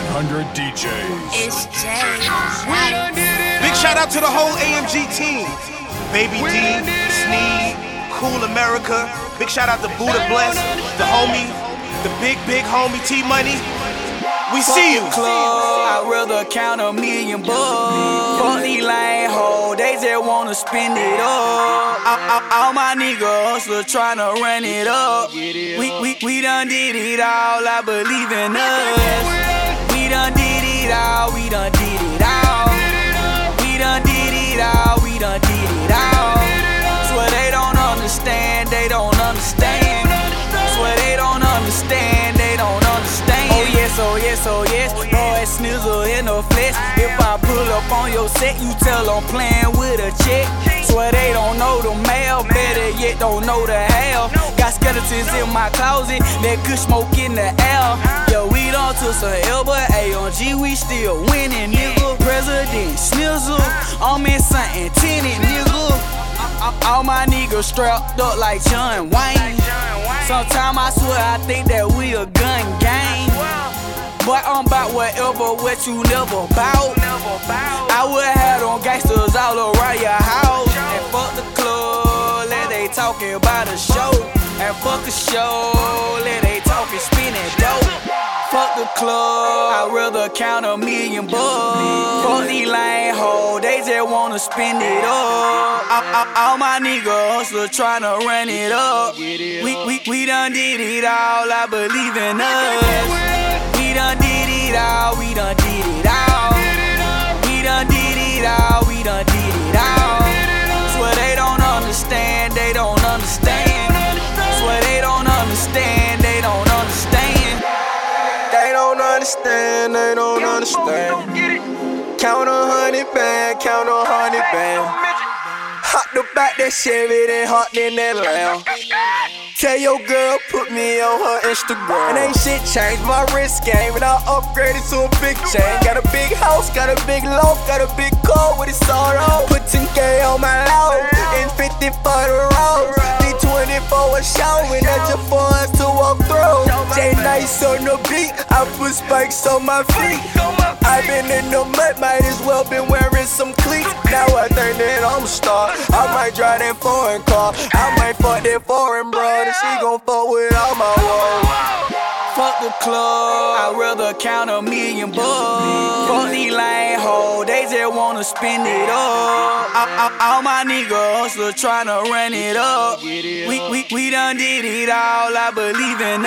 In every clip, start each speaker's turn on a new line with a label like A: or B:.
A: 100 DJs.
B: It's Jay.
C: Big shout out to the whole AMG team. Baby D, Sneed, Cool America. Big shout out to Buddha Bless, the homie, the big homie T-Money. We see you.
D: I'd rather count $1 million bucks. Fuck these lame hoes, they just wanna spend it up. All my niggas hustler tryna run it up. We done did it all, I believe in us. We done did it all, we done did it all. We done did it all, we done did it all. Swear they don't understand, they don't understand. Swear they don't understand, they don't understand. Oh yes, boy, snizzle in the flesh. If I pull up on your set, you tell I'm playing with a check. Swear they don't know the mail, better yet don't know the hell. Got skeletons in my closet, that good smoke in the air. Yeah, we done took some L, but A-on-G, we still winning, nigga. President Snizzle, I'm in something tinted, nigga. All my niggas strapped up like John Wayne. Sometimes I swear I think that we a gun gang. But I'm about whatever, what you never bout. I would have on gangsters all around your house. And fuck the club, let they talking about a show. And fuck the show, let they talking spinning dope. Fuck the club, I'd rather count $1 million bucks. Fuck these lame hoes, they just wanna spend it up. All my niggas hustler tryna run it up. We done did it all, I believe in us. We done did it all, we done did it all. We done did it all, we done did it all. Swear they don't understand, they don't understand. Swear they don't understand, they don't understand.
C: They don't understand, they don't understand. Count 100 band, count 100 band. Hop the back that Chevy, then hop in that Lamb. Tell your girl, put me on her Instagram. And ain't shit changed, my wrist game, and I upgraded to a big chain. Got a big house, got a big loft, got a big car with it all on. Put 10K on my load, and 50 for the road. D20 for a show, and that's just for us to walk through. J Nice on the beat, I put spikes on my feet. I been in the mud, might as well been wearing some cleats. Now I think that I'm a star. I might drive that foreign car, I might fuck that foreign broad. She gon' fuck with all my woes.
D: Fuck the club, I'd rather count $1 million bucks. Fuck these lame hoes, they just wanna spend it up. All my niggas hustler tryna run it up. We done did it all, I believe in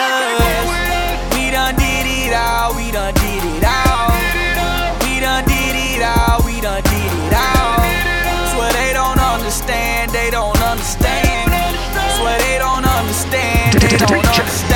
D: us. We done did it all, we done did it all. We done did it all, we done did it all. Swear they don't understand, they don't understand. Swear they don't understand, they don't understand.